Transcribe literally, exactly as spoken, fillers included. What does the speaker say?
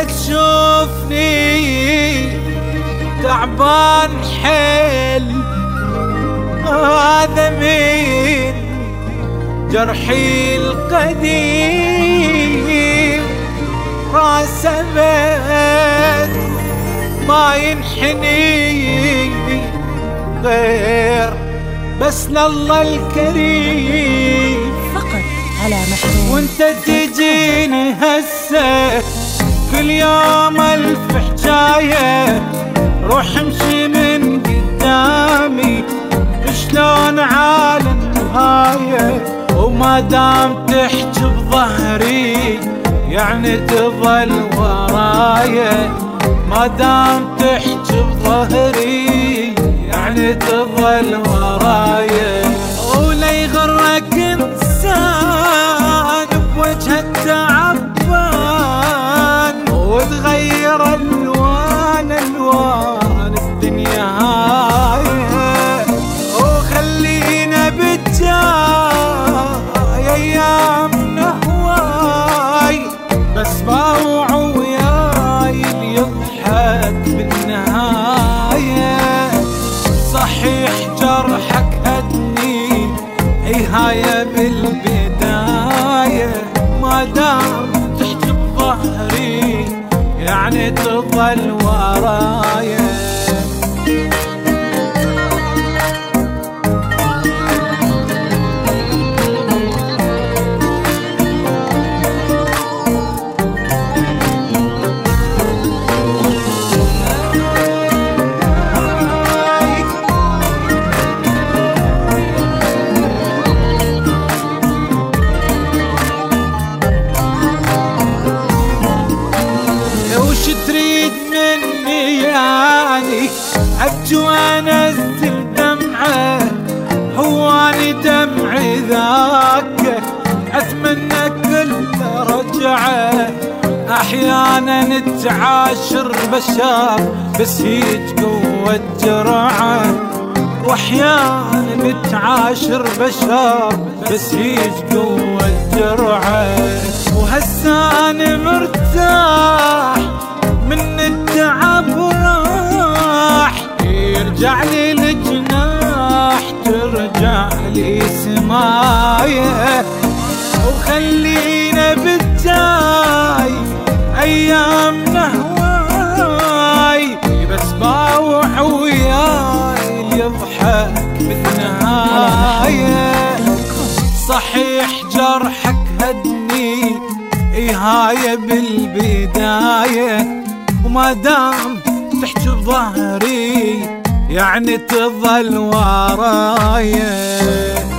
تشوفني تعبان حيل هذا من جرحي القديم، راسه بيت ما ينحني غير بس لله الكريم فقط على محروم. وانت تجيني هسه كل يوم الف حجاية، روح امشي من قدامي شلون على النهاية، وما دام تحكي بظهري يعني تظل ورايا، ما دام تحكي بظهري يعني تظل ورايا. ولا يغرك انسان بوجه التعبان وتغير الوان الوان الدنيا هاي، وخلينا بالجاي ايامنا هواي، بس باوع وياي اللي يضحك بالنهاية. صحيح جرحك هدني اي هاي بالبداية، ما دام تحكي بظهري يعني تظل ورايا. تريد مني يعني ابكي وانزل دمعه، هو اني دمعي ذاك اتمنى كل رجعه. احيانا نتعاشر بشر بس هيج قوة جرعه، واحيانا نتعاشر بشر بس هيج قوة جرعه. وهسه انا مرتاح من التعب راح، يرجع لي الجناح ترجع لي سمايه. وخلينا بالجاي ايامنا هواي، بس باوع وياي اللي يضحك بالنهايه. صحيح جرحك هدني اي هاي بالبداية، وما دام تحكي بظهري يعني تظل ورايا.